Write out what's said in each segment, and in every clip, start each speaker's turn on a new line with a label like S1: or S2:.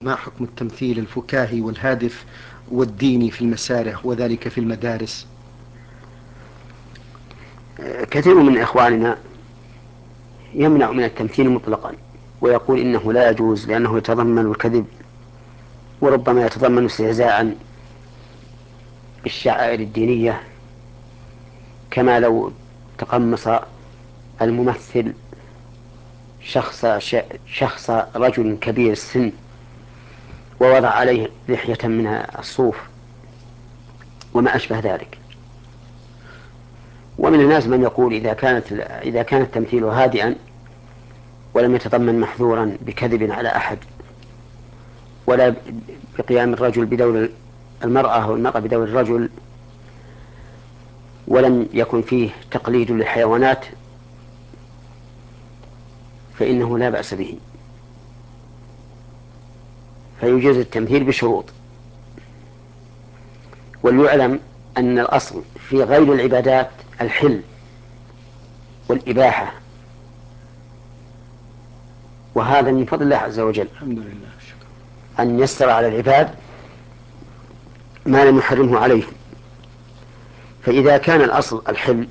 S1: ما حكم التمثيل الفكاهي والهادف والديني في المسارح وذلك في المدارس؟
S2: كثير من إخواننا يمنع من التمثيل مطلقا، ويقول إنه لا يجوز لأنه يتضمن الكذب، وربما يتضمن استهزاء بالشعائر الدينية، كما لو تقمص الممثل شخص رجل كبير السن ووضع عليه لحية من الصوف وما أشبه ذلك. ومن الناس من يقول إذا كان التمثيل هادئا ولم يتضمن محذورا بكذب على أحد، ولا بقيام الرجل بدور المرأة أو المرأة بدور الرجل، ولم يكن فيه تقليد للحيوانات، فإنه لا بأس به، فيجوز التمثيل بشروط. وليعلم أن الأصل في غير العبادات الحل والإباحة، وهذا من فضل الله عز وجل
S1: الحمد لله، شكرا.
S2: أن يسر على العباد ما لم يحرمه عليهم. فإذا كان الأصل الحل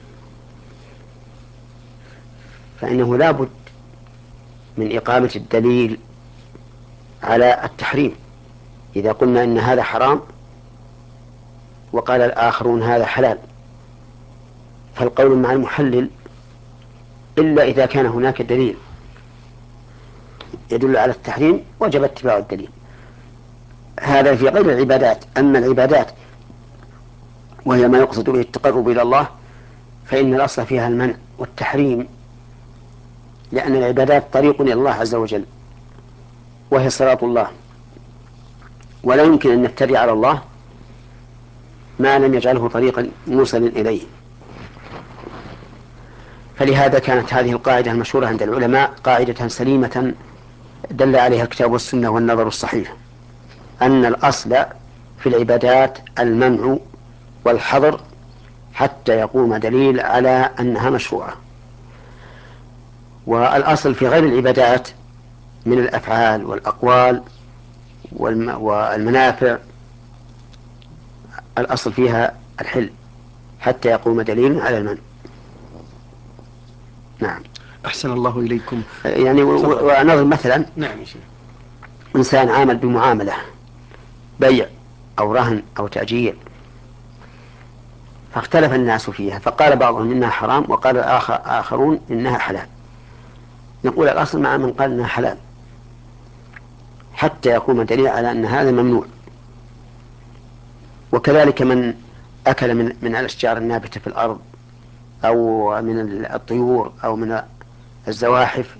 S2: فإنه لا بد من إقامة الدليل على التحريم. إذا قلنا إن هذا حرام وقال الآخرون هذا حلال، فالقول مع المحلل إلا إذا كان هناك دليل يدل على التحريم وجب اتباع الدليل. هذا في غير العبادات. أما العبادات وهي ما يقصد به التقرب إلى الله، فإن الأصل فيها المنع والتحريم، لأن العبادات طريق إلى الله عز وجل، وهي صراط الله، ولا يمكن أن نفتري على الله ما لم يجعله طريقا موصلا إليه. فلهذا كانت هذه القاعدة المشهورة عند العلماء قاعدة سليمة دل عليها الكتاب والسنة والنظر الصحيح، أن الأصل في العبادات المنع والحظر حتى يقوم دليل على أنها مشروعة. والأصل في غير العبادات من الأفعال والأقوال والمنافع الأصل فيها الحل حتى يقوم دليل على المنع. نعم.
S1: أحسن الله إليكم.
S2: يعني
S1: تفضل.
S2: ونضرب مثلا
S1: نعم يا شيخ.
S2: إنسان عامل بمعاملة بيع أو رهن أو تأجير، فاختلف الناس فيها، فقال بعضهم إنها حرام وقال آخرون إنها حلال. نقول الأصل مع من قال إنها حلال حتى يقوم دليل على أن هذا ممنوع. وكذلك من أكل من الأشجار النابتة في الأرض أو من الطيور أو من الزواحف،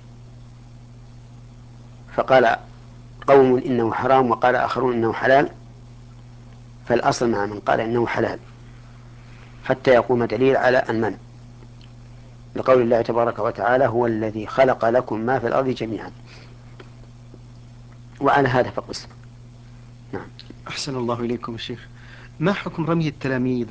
S2: فقال قوم إنه حرام وقال آخرون إنه حلال، فالأصل مع من قال إنه حلال حتى يقوم دليل على المنع، لقول الله تبارك وتعالى هو الذي خلق لكم ما في الأرض جميعا، وعلى هذا فقس. نعم.
S1: أحسن الله إليكم يا شيخ. ما حكم رمي التلاميذ